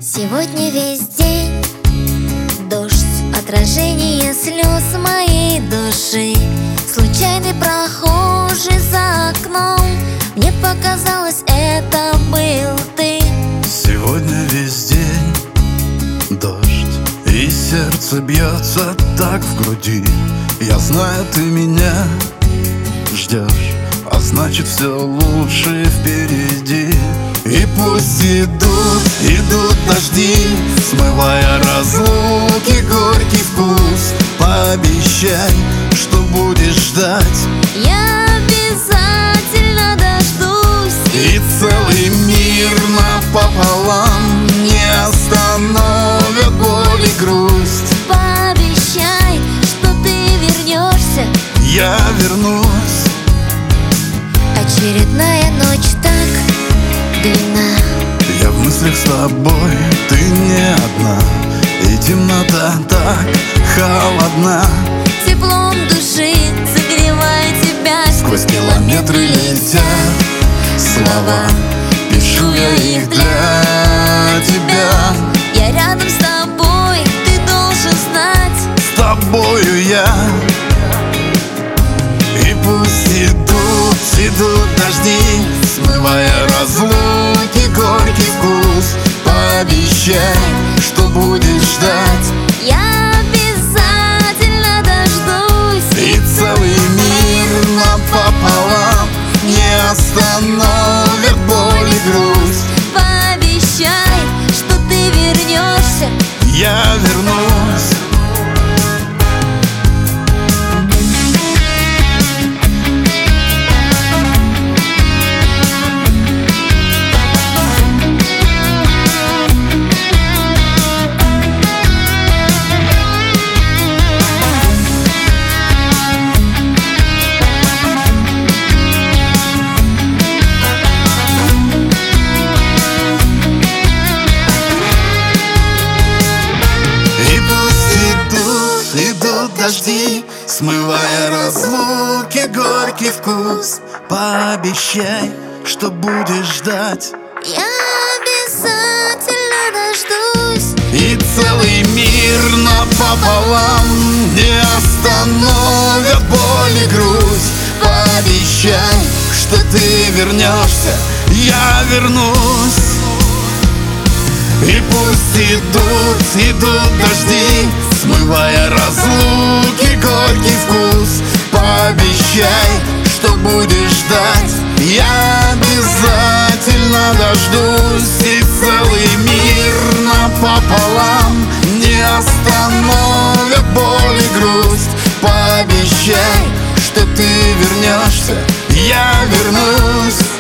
Сегодня весь день дождь, отражение слез моей души. Случайный прохожий за окном, мне показалось, это был ты. Сегодня весь день дождь, и сердце бьется так в груди. Я знаю, ты меня ждешь, а значит, все лучше впереди. И пусть идут дожди, смывая разлуки, горький вкус. Пообещай, что будешь ждать, Я обязательно дождусь. и целый мир напополам не остановят боль и грусть. Пообещай, что ты вернешься. Я вернусь. Очередная ночь так длинна. Я в мыслях с тобой, ты не одна, и темнота так холодна. Теплом души согревая тебя. Сквозь километры летят слова, пишу я их для тебя. Я рядом с тобой, ты должен знать. С тобою я. И пусть идут дожди, смывая разлуки, горький вкус. Пообещай, что будешь ждать, Я обязательно дождусь. и целый мир напополам не остановят боль и грусть. Пообещай, что ты вернешься. Я вернусь. Идут дожди, смывая разлуки, горький вкус. Пообещай, что будешь ждать, Я обязательно дождусь. и целый мир напополам не остановят боль и грусть. Пообещай, что ты вернешься, я вернусь. И пусть идут дожди, смывая разлуки, горький вкус. Пообещай, что будешь ждать, я обязательно дождусь. И целый мир напополам не остановят боль и грусть. Пообещай, что ты вернешься, я вернусь.